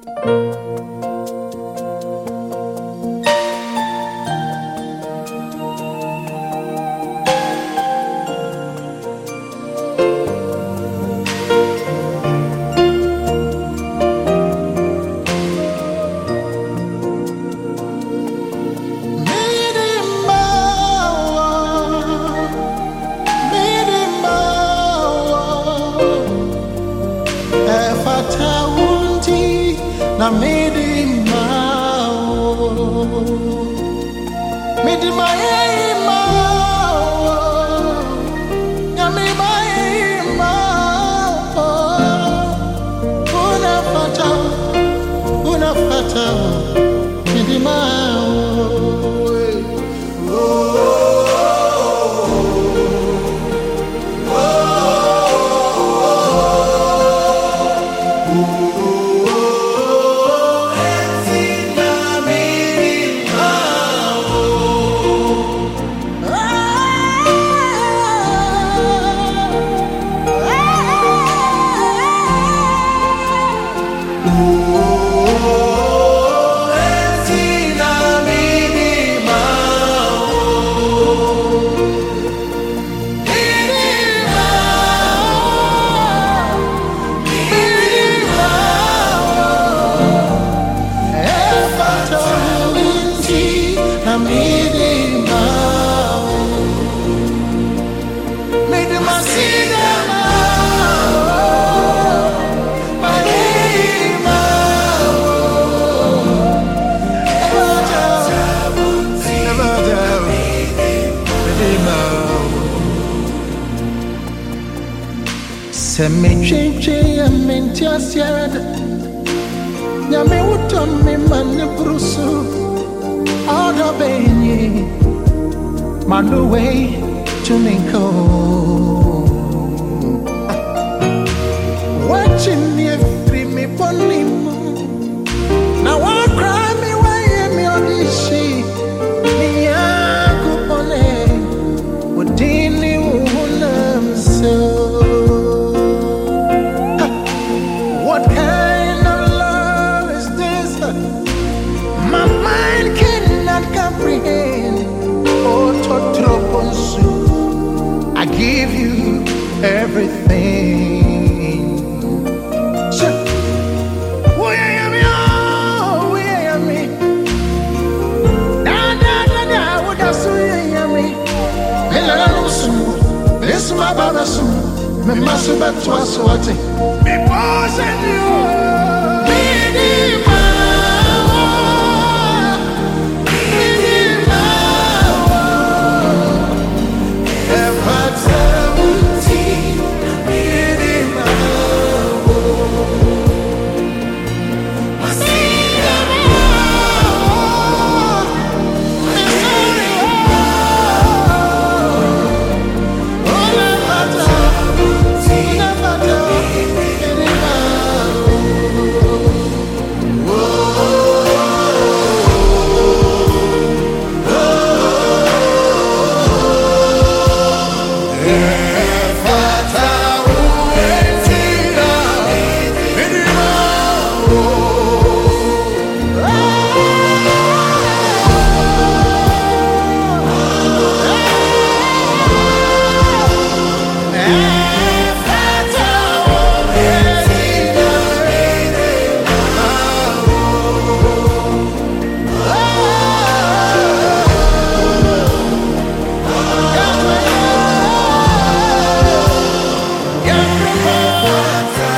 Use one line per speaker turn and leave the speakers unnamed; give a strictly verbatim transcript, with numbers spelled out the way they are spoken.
Na midi mao, midi mai mao, ya mi mai mao. Unafata, unafata, midi mao. Se me change a mentia siada, ya me uto me mane brusu, oda benye, manu way to me go. Watching me free me bonimu, now I cry me why me on this shit, me a kupone, udini unam so. I give you everything. So, we are me, oh, we are me. Da da da da, what does we are me? Hello, hello, soon. This is my brother soon. Me must be back to us, what? Me boss and you. Yeah.